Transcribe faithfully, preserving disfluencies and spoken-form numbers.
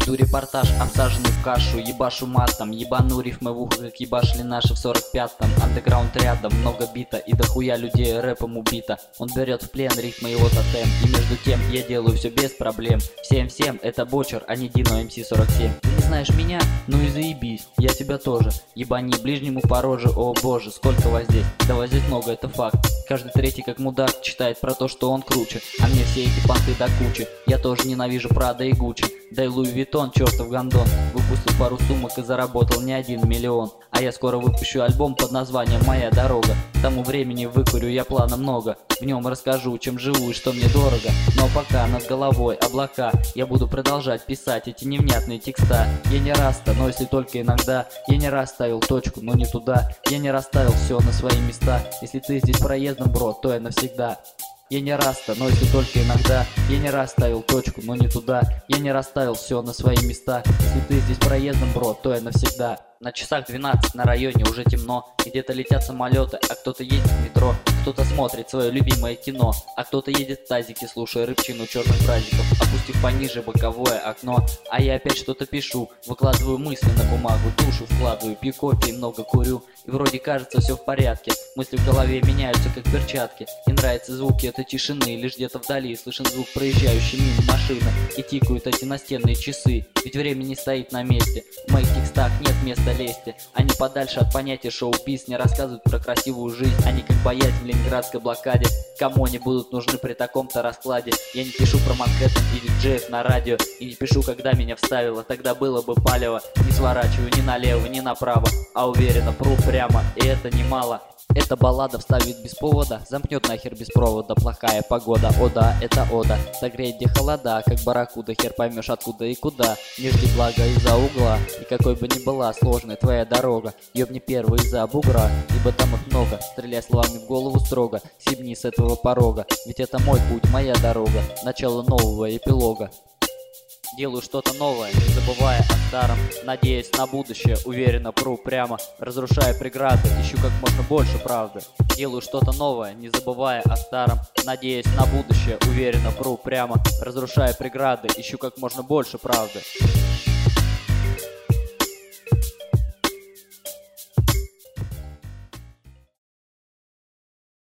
Веду репортаж, обсаженный в кашу, ебашу матом, ебану рифмы в ухо, как ебашили наши в сорок пятом. Андеграунд рядом, много бита и дохуя людей рэпом убито. Он берет в плен ритмы его тотем, и между тем я делаю все без проблем. Всем-всем это Бочер, а не Дино эм си сорок семь. Ты не знаешь меня? Ну и заебись, я тебя тоже. Ебани ближнему по роже, о боже, сколько вас здесь? Да вас здесь много, это факт. Каждый третий как мудак читает про то, что он круче, а мне все эти понты до кучи. Я тоже ненавижу Прада и Гуччи, да и Луи Виттон, чертов гондон. Выпустил пару сумок и заработал не один миллион. А я скоро выпущу альбом под названием «Моя дорога». К тому времени выкурю я плана много, в нем расскажу, чем живу и что мне дорого. Но пока над головой облака, я буду продолжать писать эти невнятные текста. Я не раста, но если только иногда. Я не раз ставил точку, но не туда. Я не расставил все на свои места. Если ты здесь проездом, бро, то я навсегда. Я не раста, но если только иногда. Я не раз ставил точку, но не туда. Я не расставил все на свои места. Если ты здесь проездом, бро, то я навсегда. На часах двенадцать, на районе уже темно. Где-то летят самолеты, а кто-то едет в метро. Кто-то смотрит свое любимое кино, а кто-то едет в тазике, слушая рыбчину черных бразиков, опустив пониже боковое окно. А я опять что-то пишу, выкладываю мысли на бумагу, душу вкладываю, пью кофе и много курю. И вроде кажется все в порядке, мысли в голове меняются как перчатки. И нравятся звуки этой тишины, лишь где-то вдали слышен звук проезжающей мимо машины. И тикают эти настенные часы, ведь время не стоит на месте. В моих текстах нет места лести. Они подальше от понятия шоу-биз, не рассказывают про красивую жизнь. Они как боязнь в ленинградской блокаде. Кому они будут нужны при таком-то раскладе? Я не пишу про Манхэттен и диджеев на радио, и не пишу, когда меня вставило, тогда было бы палево. Не сворачиваю ни налево, ни направо, а уверенно пру прямо, и это немало. Эта баллада вставит без повода, замкнет нахер без провода. Плохая погода, о да, это ода. Согреет где холода, как барракуда. Хер поймешь откуда и куда. Не жди блага из-за угла, и какой бы ни была сложной твоя дорога, ёбни первый из-за бугра, ибо там их много. Стреляй словами в голову строго, съебни с этого порога. Ведь это мой путь, моя дорога, начало нового эпилога. Делаю что-то новое, не забывая о старом, надеясь на будущее, уверенно пру прямо, разрушая преграды, ищу как можно больше правды. Делаю что-то новое, не забывая о старом, надеясь на будущее, уверенно пру прямо, разрушая преграды, ищу как можно больше правды.